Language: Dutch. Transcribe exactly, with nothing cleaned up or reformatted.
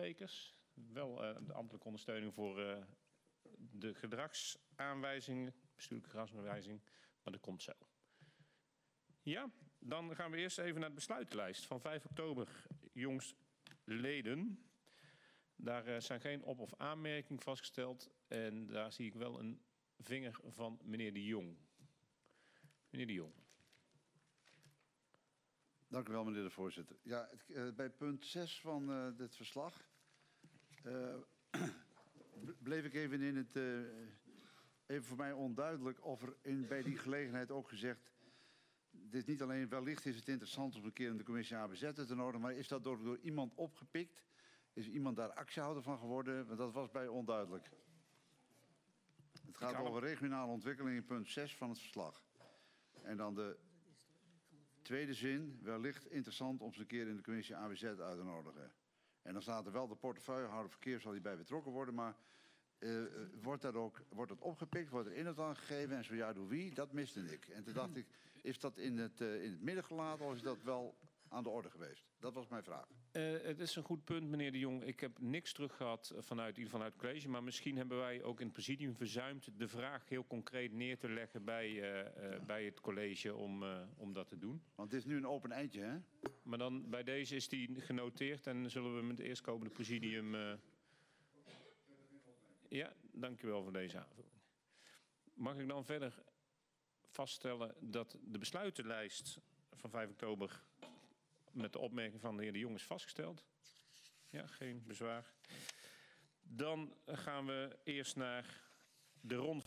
sprekers. Wel uh, de ambtelijke ondersteuning voor uh, de gedragsaanwijzingen, bestuurlijke gedragsaanwijzing, maar dat komt zo. Ja, dan gaan we eerst even naar de besluitenlijst van vijf oktober, jongstleden. Daar uh, zijn geen op- of aanmerking vastgesteld en daar zie ik wel een vinger van meneer De Jong. Meneer De Jong. Dank u wel, meneer de voorzitter. Ja, het, uh, bij punt zes van uh, dit verslag uh, bleef ik even in het, uh, even voor mij onduidelijk of er in, bij die gelegenheid ook gezegd, dit niet alleen wellicht is het interessant om een keer in de commissie A B Z te nodigen, maar is dat door, door iemand opgepikt? Is iemand daar actiehouder van geworden? Want dat was bij onduidelijk. Het gaat over regionale ontwikkeling in punt zes van het verslag. En dan de tweede zin, wellicht interessant om ze een keer in de commissie A B Z uit te nodigen. En dan staat er wel de portefeuillehouder verkeer zal hierbij betrokken worden, maar uh, wordt dat ook wordt dat opgepikt, wordt er inhoud aan gegeven en zo ja, door wie? Dat miste ik. En toen dacht ik, is dat in het, uh, in het midden gelaten of is dat wel aan de orde geweest? Dat was mijn vraag. Uh, het is een goed punt, meneer De Jong. Ik heb niks terug gehad vanuit, vanuit het college, maar misschien hebben wij ook in het presidium verzuimd de vraag heel concreet neer te leggen bij, uh, uh, ja. bij het college om, uh, om dat te doen. Want het is nu een open eindje, hè? Maar dan bij deze is die genoteerd en zullen we met het eerstkomende presidium... Uh... Ja, dank u wel voor deze aanvulling. Mag ik dan verder vaststellen dat de besluitenlijst van vijf oktober... met de opmerking van de heer De Jong is vastgesteld? Ja, geen bezwaar. Dan gaan we eerst naar de ronde